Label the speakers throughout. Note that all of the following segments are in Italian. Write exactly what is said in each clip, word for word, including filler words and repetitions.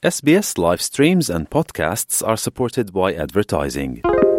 Speaker 1: S B S live streams and podcasts are supported by advertising.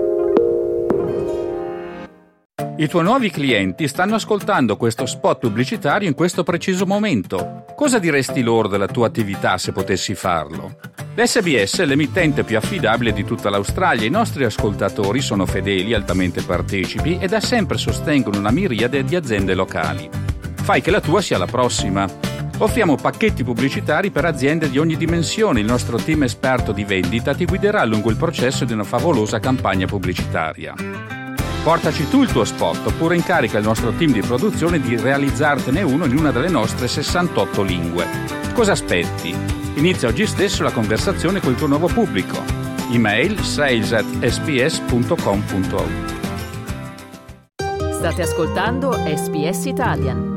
Speaker 2: I tuoi nuovi clienti stanno ascoltando questo spot pubblicitario in questo preciso momento. Cosa diresti loro della tua attività se potessi farlo? L'S B S è l'emittente più affidabile di tutta l'Australia. I nostri ascoltatori sono fedeli, altamente partecipi e da sempre sostengono una miriade di aziende locali. Fai che la tua sia la prossima. Offriamo pacchetti pubblicitari per aziende di ogni dimensione. Il nostro team esperto di vendita ti guiderà lungo il processo di una favolosa campagna pubblicitaria. Portaci tu il tuo spot oppure incarica il nostro team di produzione di realizzartene uno in una delle nostre sessantotto lingue. Cosa aspetti? Inizia oggi stesso la conversazione con il tuo nuovo pubblico. Email sales at s b s punto com punto a u.
Speaker 3: State ascoltando S B S Italian.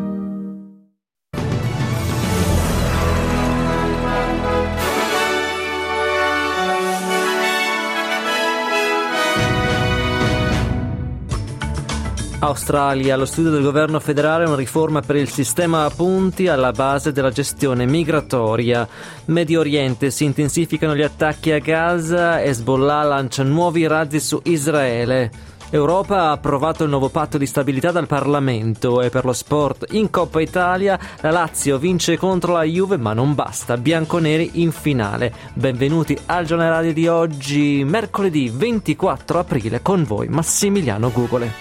Speaker 4: Australia, allo studio del governo federale una riforma per il sistema a punti alla base della gestione migratoria. Medio Oriente, si intensificano gli attacchi a Gaza, Hezbollah lancia nuovi razzi su Israele. Europa ha approvato il nuovo patto di stabilità dal Parlamento e per lo sport in Coppa Italia la Lazio vince contro la Juve ma non basta, bianconeri in finale. Benvenuti al giornale radio di oggi, mercoledì ventiquattro aprile, con voi Massimiliano Gugole.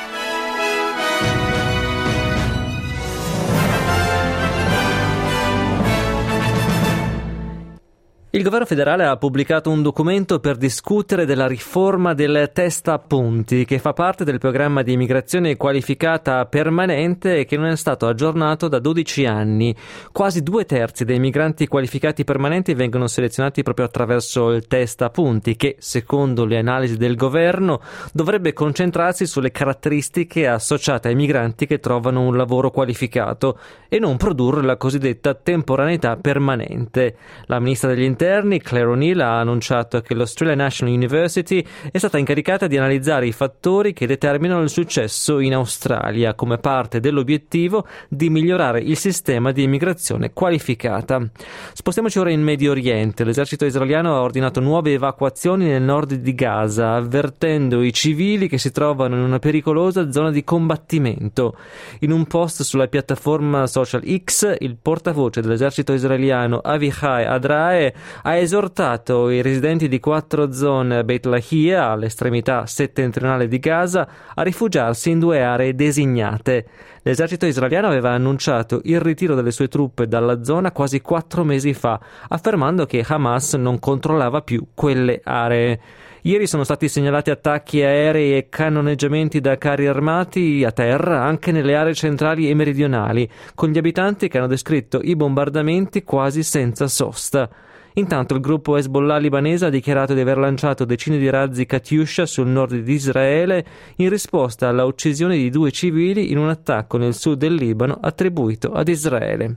Speaker 4: Il governo federale ha pubblicato un documento per discutere della riforma del test a punti, che fa parte del programma di immigrazione qualificata permanente e che non è stato aggiornato da dodici anni. Quasi due terzi dei migranti qualificati permanenti vengono selezionati proprio attraverso il test a punti, che, secondo le analisi del governo, dovrebbe concentrarsi sulle caratteristiche associate ai migranti che trovano un lavoro qualificato e non produrre la cosiddetta temporaneità permanente. La ministra degli Interni Claire O'Neill ha annunciato che l'Australian National University è stata incaricata di analizzare i fattori che determinano il successo in Australia come parte dell'obiettivo di migliorare il sistema di immigrazione qualificata. Spostiamoci ora in Medio Oriente. L'esercito israeliano ha ordinato nuove evacuazioni nel nord di Gaza, avvertendo i civili che si trovano in una pericolosa zona di combattimento. In un post sulla piattaforma social X, il portavoce dell'esercito israeliano Avichai Adrae ha esortato i residenti di quattro zone Beit Lahia, all'estremità settentrionale di Gaza, a rifugiarsi in due aree designate. L'esercito israeliano aveva annunciato il ritiro delle sue truppe dalla zona quasi quattro mesi fa, affermando che Hamas non controllava più quelle aree. Ieri sono stati segnalati attacchi aerei e cannoneggiamenti da carri armati a terra anche nelle aree centrali e meridionali, con gli abitanti che hanno descritto i bombardamenti quasi senza sosta. Intanto il gruppo Hezbollah libanese ha dichiarato di aver lanciato decine di razzi Katyusha sul nord di Israele in risposta alla uccisione di due civili in un attacco nel sud del Libano attribuito ad Israele.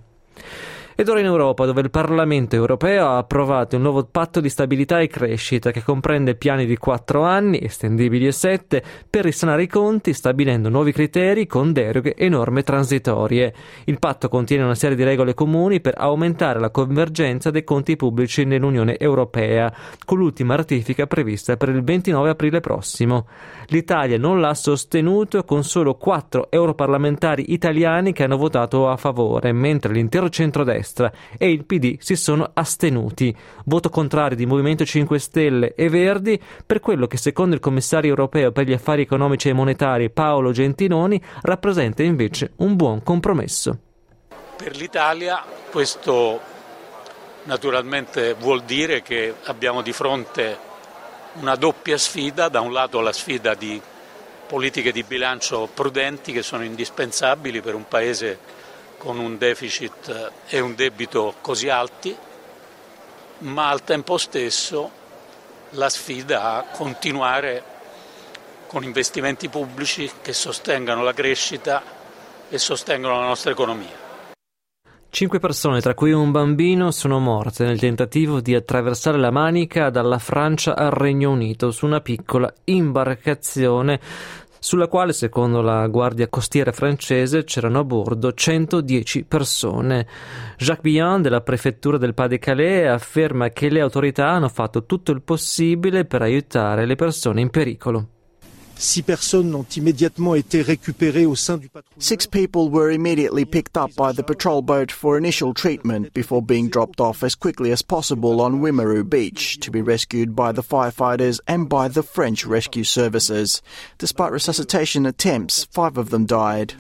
Speaker 4: Ed ora in Europa, dove il Parlamento europeo ha approvato un nuovo patto di stabilità e crescita che comprende piani di quattro anni, estendibili a sette, per risanare i conti, stabilendo nuovi criteri con deroghe e norme transitorie. Il patto contiene una serie di regole comuni per aumentare la convergenza dei conti pubblici nell'Unione Europea, con l'ultima ratifica prevista per il ventinove aprile prossimo. L'Italia non l'ha sostenuto, con solo quattro europarlamentari italiani che hanno votato a favore, mentre l'intero centrodestra e il P D si sono astenuti. Voto contrario di Movimento cinque Stelle e Verdi per quello che, secondo il commissario europeo per gli affari economici e monetari Paolo Gentiloni, rappresenta invece un buon compromesso.
Speaker 5: Per l'Italia questo naturalmente vuol dire che abbiamo di fronte una doppia sfida: da un lato la sfida di politiche di bilancio prudenti che sono indispensabili per un paese con un deficit e un debito così alti, ma al tempo stesso la sfida a continuare con investimenti pubblici che sostengano la crescita e sostengono la nostra economia.
Speaker 4: Cinque persone, tra cui un bambino, sono morte nel tentativo di attraversare la Manica dalla Francia al Regno Unito su una piccola imbarcazione sulla quale, secondo la Guardia Costiera francese, c'erano a bordo centodieci persone. Jacques Billon, della prefettura del Pas-de-Calais, afferma che le autorità hanno fatto tutto il possibile per aiutare le persone in pericolo.
Speaker 6: Six personnes ont immédiatement été récupérées au sein du patrouilleur.
Speaker 7: Six people were immediately picked up by the patrol boat for initial treatment before being dropped off as quickly as possible on Wimereux Beach to be rescued by the firefighters and by the French rescue services. Despite resuscitation attempts, five of them died.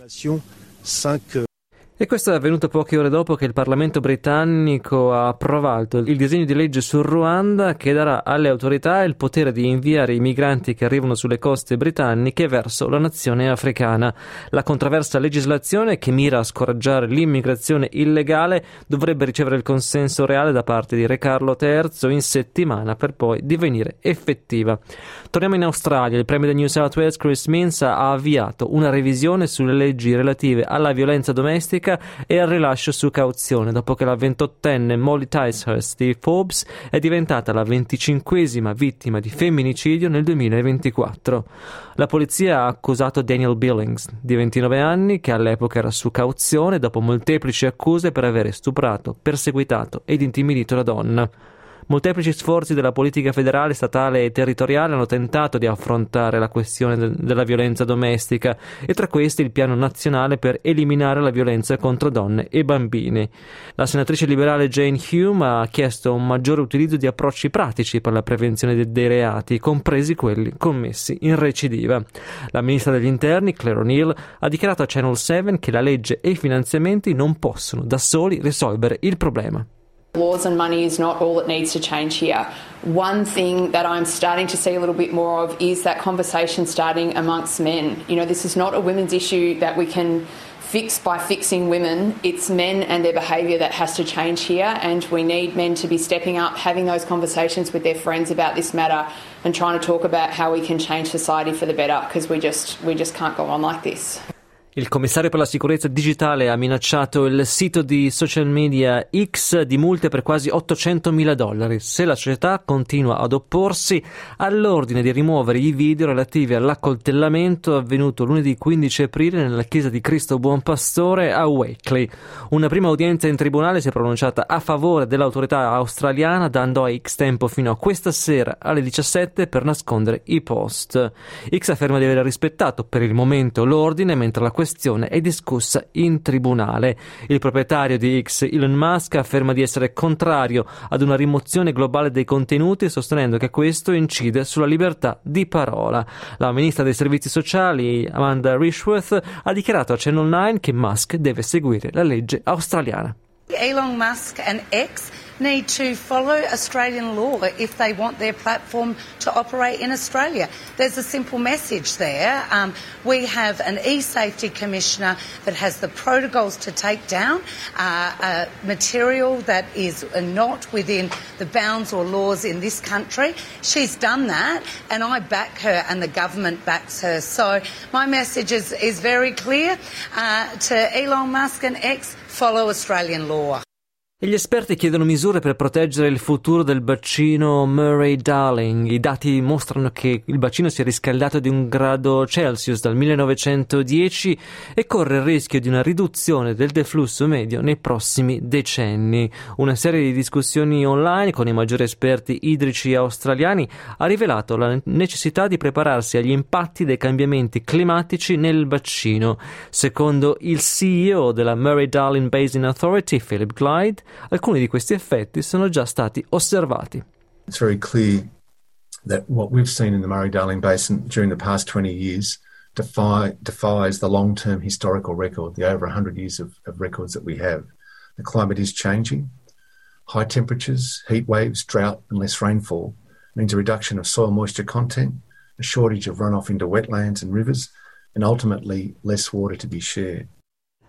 Speaker 6: Cinq
Speaker 4: E questo è avvenuto poche ore dopo che il Parlamento britannico ha approvato il disegno di legge sul Ruanda che darà alle autorità il potere di inviare i migranti che arrivano sulle coste britanniche verso la nazione africana. La controversa legislazione, che mira a scoraggiare l'immigrazione illegale, dovrebbe ricevere il consenso reale da parte di Re Carlo terzo in settimana per poi divenire effettiva. Torniamo in Australia. Il Premier di New South Wales Chris Minns ha avviato una revisione sulle leggi relative alla violenza domestica e al rilascio su cauzione dopo che la ventottenne Molly Ticehurst di Forbes è diventata la venticinquesima vittima di femminicidio nel duemilaventiquattro. La polizia ha accusato Daniel Billings, di ventinove anni, che all'epoca era su cauzione dopo molteplici accuse per avere stuprato, perseguitato ed intimidito la donna. Molteplici sforzi della politica federale, statale e territoriale hanno tentato di affrontare la questione de- della violenza domestica e tra questi il piano nazionale per eliminare la violenza contro donne e bambini. La senatrice liberale Jane Hume ha chiesto un maggiore utilizzo di approcci pratici per la prevenzione de- dei reati, compresi quelli commessi in recidiva. La ministra degli interni, Claire O'Neill, ha dichiarato a Channel sette che la legge e i finanziamenti non possono da soli risolvere il problema.
Speaker 8: Laws and money is not all that needs to change here. One thing that I'm starting to see a little bit more of is that conversation starting amongst men. You know, this is not a women's issue that we can fix by fixing women. It's men and their behaviour that has to change here, and we need men to be stepping up, having those conversations with their friends about this matter and trying to talk about how we can change society for the better, because we just we just can't go on like this.
Speaker 4: Il commissario per la sicurezza digitale ha minacciato il sito di social media X di multe per quasi ottocentomila dollari se la società continua ad opporsi all'ordine di rimuovere i video relativi all'accoltellamento avvenuto lunedì quindici aprile nella chiesa di Cristo Buon Pastore a Wakeley. Una prima udienza in tribunale si è pronunciata a favore dell'autorità australiana, dando a X tempo fino a questa sera alle diciassette per nascondere i post. X afferma di aver rispettato per il momento l'ordine, mentre la questione è discussa in tribunale. Il proprietario di X, Elon Musk, afferma di essere contrario ad una rimozione globale dei contenuti, sostenendo che questo incide sulla libertà di parola. La ministra dei servizi sociali, Amanda Rishworth, ha dichiarato a Channel nove che Musk deve seguire la legge australiana.
Speaker 9: Elon Musk and X need to follow Australian law if they want their platform to operate in Australia. There's a simple message there. Um, we have an e-safety commissioner that has the protocols to take down uh, uh, material that is not within the bounds or laws in this country. She's done that, and I back her and the government backs her. So my message is, is very clear uh, to Elon Musk and X: follow Australian law.
Speaker 4: E gli esperti chiedono misure per proteggere il futuro del bacino Murray-Darling. I dati mostrano che il bacino si è riscaldato di un grado Celsius dal millenovecentodieci e corre il rischio di una riduzione del deflusso medio nei prossimi decenni. Una serie di discussioni online con i maggiori esperti idrici australiani ha rivelato la necessità di prepararsi agli impatti dei cambiamenti climatici nel bacino. Secondo il C E O della Murray-Darling Basin Authority, Philip Glyde, alcuni di questi effetti sono già stati osservati.
Speaker 10: It's very clear that what we've seen in the Murray-Darling Basin during the past twenty years defy, defies the long-term historical record, the over one hundred years of, of records that we have. The climate is changing. High temperatures, heat waves, drought and less rainfall means a reduction of soil moisture content, a shortage of runoff into wetlands and rivers, and ultimately less water to be shared.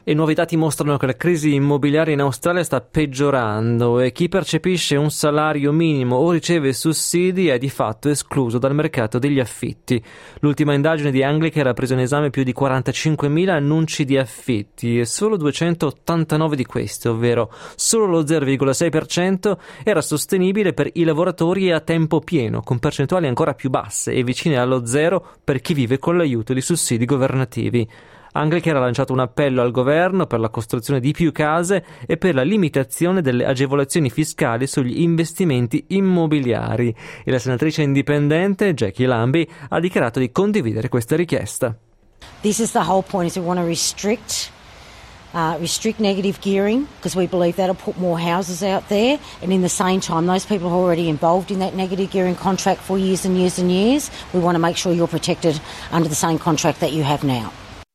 Speaker 4: E nuovi dati mostrano che la crisi immobiliare in Australia sta peggiorando e chi percepisce un salario minimo o riceve sussidi è di fatto escluso dal mercato degli affitti. L'ultima indagine di Anglicare ha preso in esame più di quarantacinquemila annunci di affitti e solo duecentottantanove di questi, ovvero solo lo zero virgola sei per cento, era sostenibile per i lavoratori a tempo pieno, con percentuali ancora più basse e vicine allo zero per chi vive con l'aiuto di sussidi governativi. Anglicare ha lanciato un appello al governo per la costruzione di più case e per la limitazione delle agevolazioni fiscali sugli investimenti immobiliari e la senatrice indipendente Jackie Lambie ha dichiarato di condividere questa richiesta.
Speaker 11: This is the whole point, is we want to restrict uh, restrict negative gearing because we believe that'll put more houses out there, and in the same time those people who are already involved in that negative gearing contract for years and years and years, we want to make sure you're protected under the same contract that you have now.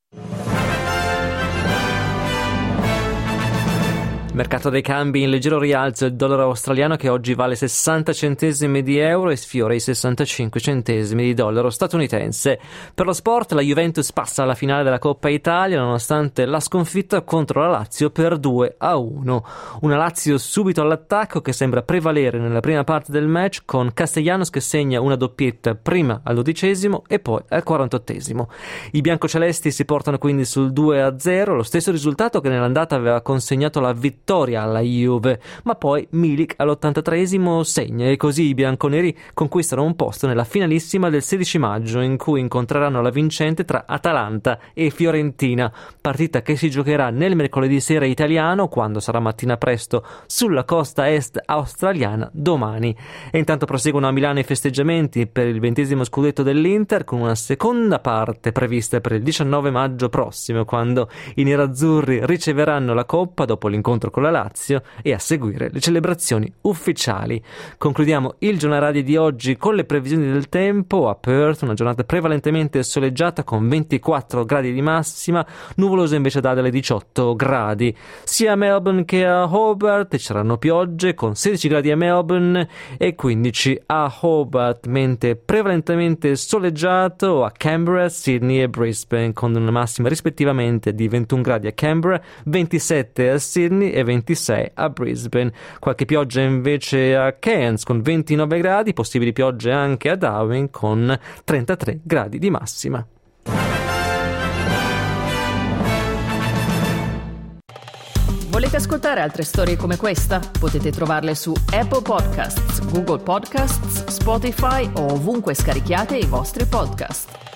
Speaker 4: Mercato dei cambi in leggero rialzo, il dollaro australiano che oggi vale sessanta centesimi di euro e sfiora i sessantacinque centesimi di dollaro statunitense. Per lo sport la Juventus passa alla finale della Coppa Italia nonostante la sconfitta contro la Lazio per due a uno. Una Lazio subito all'attacco che sembra prevalere nella prima parte del match con Castellanos che segna una doppietta prima al dodicesimo e poi al quarantottesimo. I biancocelesti si portano quindi sul due a zero, lo stesso risultato che nell'andata aveva consegnato la vittoria alla Juve, ma poi Milik all'ottantatreesimo segna e così i bianconeri conquistano un posto nella finalissima del sedici maggio in cui incontreranno la vincente tra Atalanta e Fiorentina, partita che si giocherà nel mercoledì sera italiano quando sarà mattina presto sulla costa est australiana domani. E intanto proseguono a Milano i festeggiamenti per il ventesimo scudetto dell'Inter con una seconda parte prevista per il diciannove maggio prossimo quando i nerazzurri riceveranno la Coppa dopo l'incontro con la Lazio e a seguire le celebrazioni ufficiali. Concludiamo il giornale radio di oggi con le previsioni del tempo. A Perth una giornata prevalentemente soleggiata con ventiquattro gradi di massima, nuvolosa invece ad Adelaide diciotto gradi. Sia a Melbourne che a Hobart ci saranno piogge con sedici gradi a Melbourne e quindici a Hobart, mentre prevalentemente soleggiato a Canberra, Sydney e Brisbane con una massima rispettivamente di ventuno gradi a Canberra, ventisette a Sydney e ventisei a Brisbane. Qualche pioggia invece a Cairns con ventinove gradi, possibili piogge anche a Darwin con trentatré gradi di massima.
Speaker 3: Volete ascoltare altre storie come questa? Potete trovarle su Apple Podcasts, Google Podcasts, Spotify o ovunque scarichiate i vostri podcast.